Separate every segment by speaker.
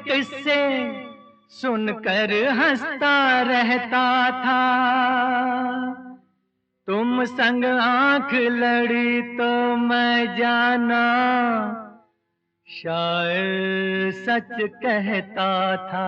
Speaker 1: किस्से सुनकर हंसता रहता था। तुम संग आंख लड़ी तो मैं जाना शायर सच कहता था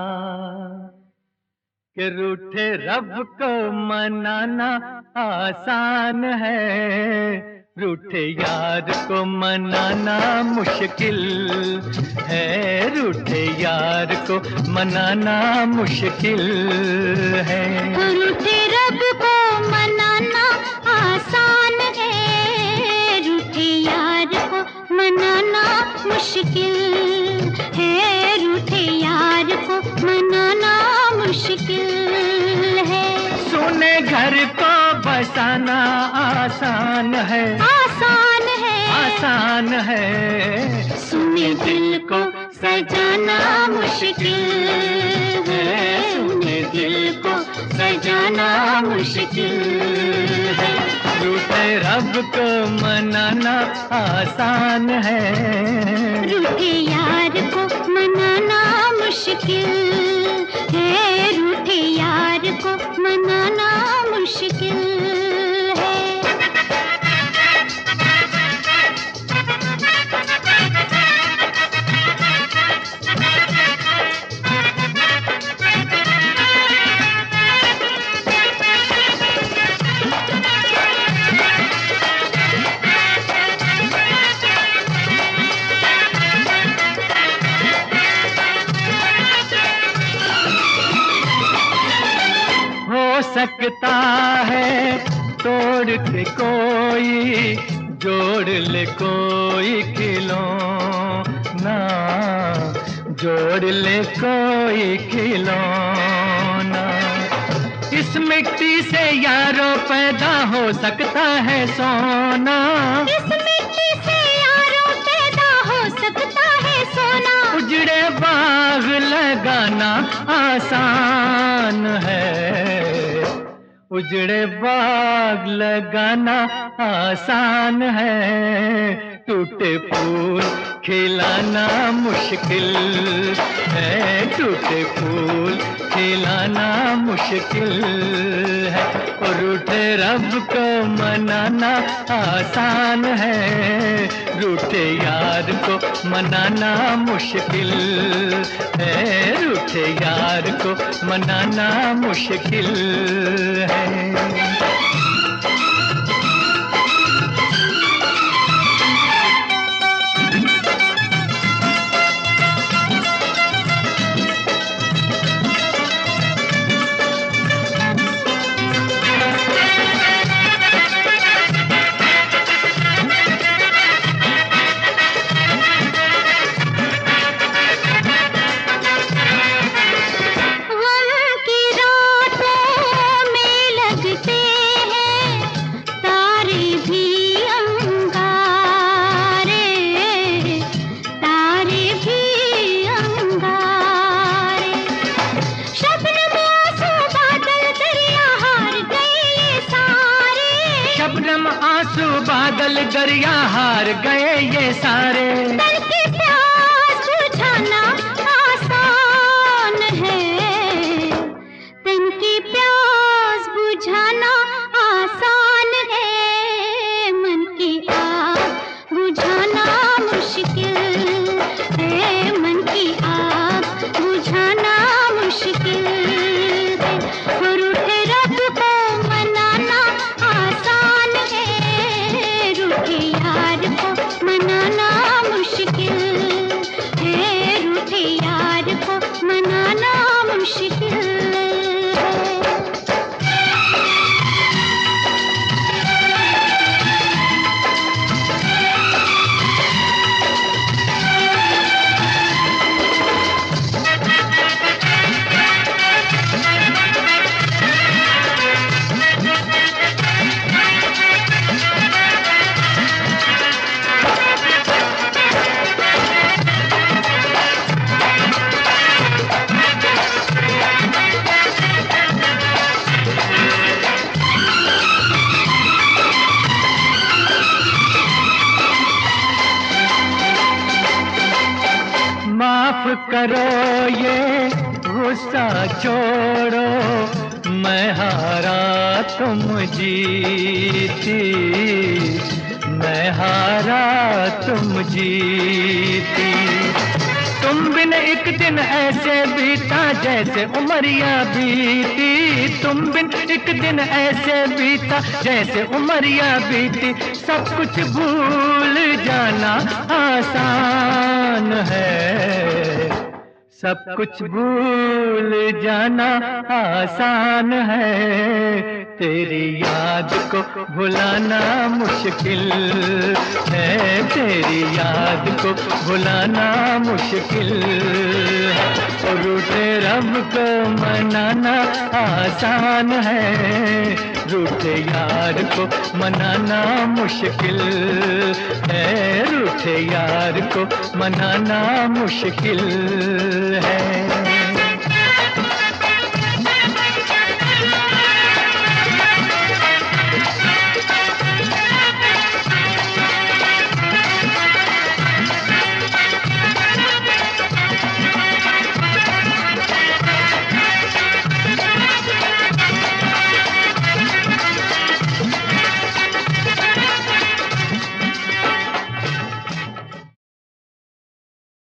Speaker 1: कि रूठे रब को मनाना आसान है, रूठे यार को मनाना मुश्किल है, रूठे यार को मनाना मुश्किल है।
Speaker 2: रूठे रब को मनाना आसान है, रूठे यार को मनाना मुश्किल है, रूठे यार को मनाना मुश्किल है।
Speaker 1: सुने घर को बसाना आसान है,
Speaker 2: आसान है,
Speaker 1: आसान है,
Speaker 2: सुने दिल को सजाना मुश्किल है, सुने दिल को सजाना मुश्किल है।
Speaker 1: रूठे रब को मनाना आसान है,
Speaker 2: रूठे यार को मनाना मुश्किल है, रूठे यार को मनाना मुश्किल है।
Speaker 1: सकता है तोड़ के कोई जोड़ ले कोई खिलौना, जोड़ ले कोई खिलौना। इस मिट्टी से यारों पैदा हो सकता है सोना,
Speaker 2: इस मिट्टी से यारों पैदा हो सकता है सोना।
Speaker 1: उजड़े बाग लगाना आसान है, उजड़े बाग लगाना आसान है, टूटे फूल खिलाना मुश्किल है, टूटे फूल खिलाना मुश्किल है। और रूठे रब को मनाना आसान है, रूठे यार को मनाना मुश्किल है, रूठे यार को मनाना मुश्किल है। आंसू बादल दरिया हार गए ये सारे।
Speaker 2: तन की प्यास बुझाना आसान है, तन की प्यास बुझाना आसान है, मन की आग बुझाना मुश्किल है, मन की आग बुझाना मुश्किल है। और रूठे रब को मनाना आसान है, रूठे यार को मनाना मुश्किल है, रूठे यार को मनाना मुश्किल है।
Speaker 1: माफ करो ये गुस्सा छोड़ो, मैं हारा तुम जीती, मैं हारा तुम जीती। तुम बिन एक दिन ऐसे बीता जैसे उमरिया बीती, तुम बिन एक दिन ऐसे बीता जैसे उमरिया बीती। सब कुछ भूल जाना आसान है, सब कुछ भूल जाना आसान है, तेरी याद को भुलाना मुश्किल है, तेरी याद को भुलाना मुश्किल है। और रूठे रब को मनाना आसान है, रूठे यार को मनाना मुश्किल है, रूठे यार को मनाना मुश्किल है।